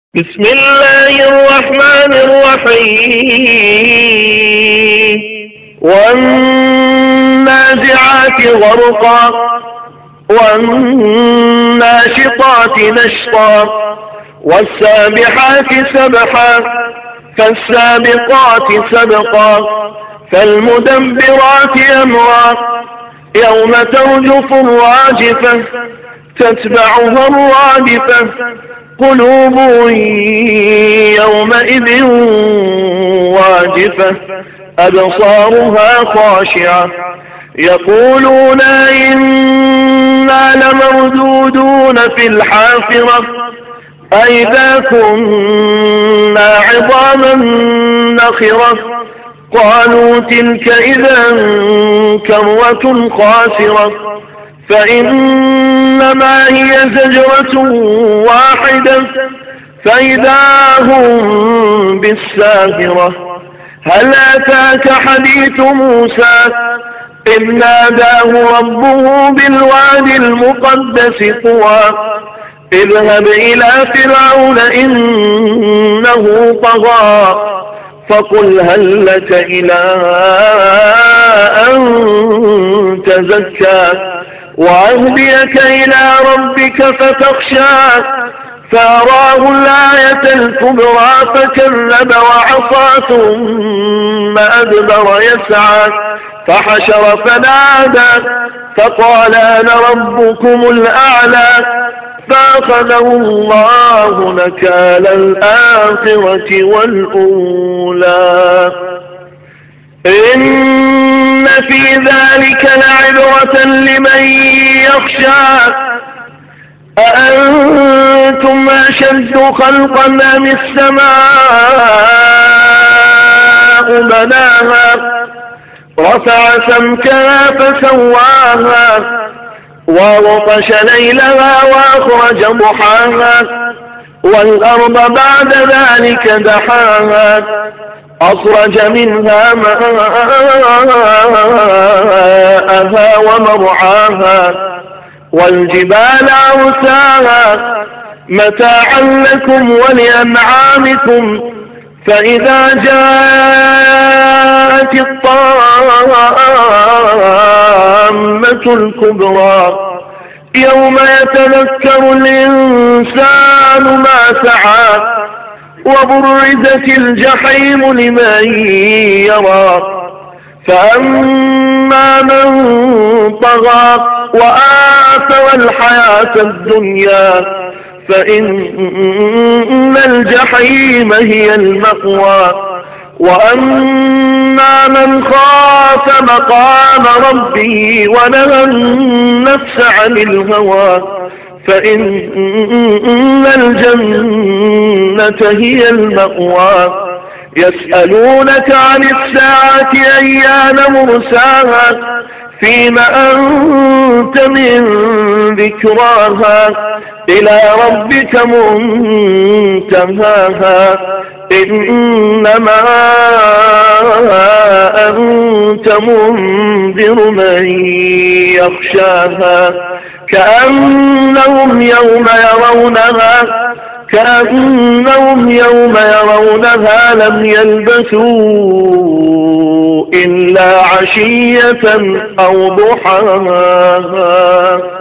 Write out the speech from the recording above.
بسم الله الرحمن الرحيم والنازعات غرقا والناشطات نشطا والسابحات سبحا فالسابقات سبقا فالمدبرات أمرا يوم ترجف الراجفة تتبعها الرادفة قلوب يومئذ واجفة أبصارها خاشعة يقولون إنا لمردودون في الحافرة أئذا كنا عظاما نخرة قالوا تلك إذا كرة خاسرة فإنما هي زجرة واحدة فإذا هم بالساهرة هل أتاك حديث موسى إذ ناداه ربه بالوادي المقدس طوى اذهب إلى فرعون إنه طغى فقل هل لك إلى أن تزكى وأهديك إلى ربك فتخشى فأراه الآية الكبرى فكذب وعصى ثم أدبر يسعى فحشر فنادى فقال أنا ربكم الأعلى فأخذه الله نكال الآخرة والأولى إن في ذلك لعبرة لمن يخشى أأنتم أشد خلقا أم السماء بناها رفع سمكها فسواها وغطش ليلها وأخرج ضحاها والأرض بعد ذلك دحاها أخرج منها ماءها ومرعاها والجبال أرساها متاعا لكم ولأنعامكم فإذا جاءت الطامة الكبرى يوم يتذكر الإنسان ما سعى وبرزت الجحيم لمن يرى فأما من طغى وآثر الحياة الدنيا فإن الجحيم هي المأوى وأما من خاف مقام ربه ونهى النفس عن الهوى فإن الجنة هي المأوى يسألونك عن الساعة أيان مرساها فيم أنت من ذكراها إلى ربك منتهاها إنما أنت منذر من يخشاها كأنهم يوم يرونها لم يلبثوا إلا عشية أو ضحاها.